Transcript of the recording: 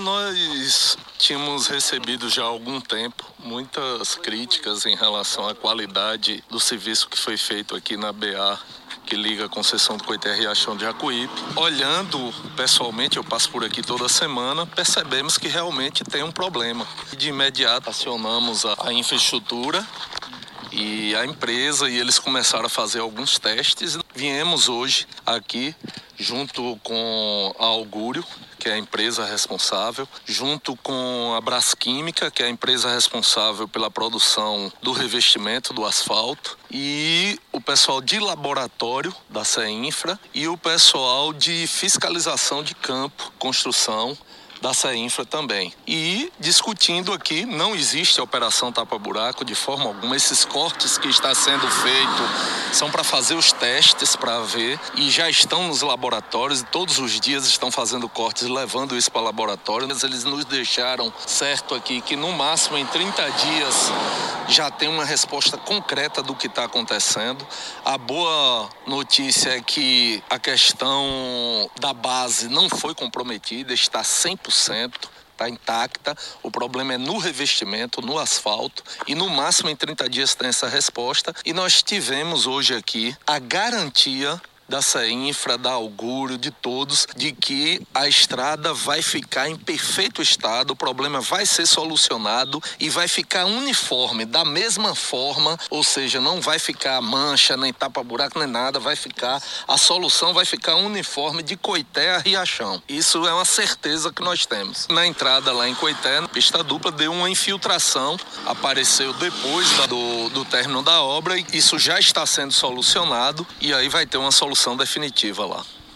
Nós tínhamos recebido já há algum tempo muitas críticas em relação à qualidade do serviço que foi feito aqui na BA, que liga a concessão do Coité Riachão de Jacuípe. Olhando pessoalmente, eu passo por aqui toda semana, percebemos que realmente tem um problema. De imediato acionamos a infraestrutura e a empresa, e eles começaram a fazer alguns testes. Viemos hoje aqui junto com a Augúrio, que é a empresa responsável, junto com a Brasquímica, que é a empresa responsável pela produção do revestimento do asfalto, e o pessoal de laboratório da CEINFRA e o pessoal de fiscalização de campo, construção, da CEINFRA também. E discutindo aqui, não existe a operação tapa-buraco de forma alguma. Esses cortes que está sendo feito são para fazer os testes, para ver, e já estão nos laboratórios, e todos os dias estão fazendo cortes, levando isso para o laboratório. Eles nos deixaram certo aqui que no máximo em 30 dias já tem uma resposta concreta do que está acontecendo. A boa notícia é que a questão da base não foi comprometida, está 100%. Está intacta, o problema é no revestimento, no asfalto, e no máximo em 30 dias tem essa resposta. E nós tivemos hoje aqui a garantia da CEINFRA, da Augúrio, de todos, de que a estrada vai ficar em perfeito estado, o problema vai ser solucionado e vai ficar uniforme, da mesma forma, ou seja, não vai ficar mancha, nem tapa-buraco, nem nada, a solução vai ficar uniforme de Coité a Riachão. Isso é uma certeza que nós temos. Na entrada lá em Coité, na pista dupla, deu uma infiltração, apareceu depois do término da obra, e isso já está sendo solucionado, e aí vai ter uma solução definitiva lá.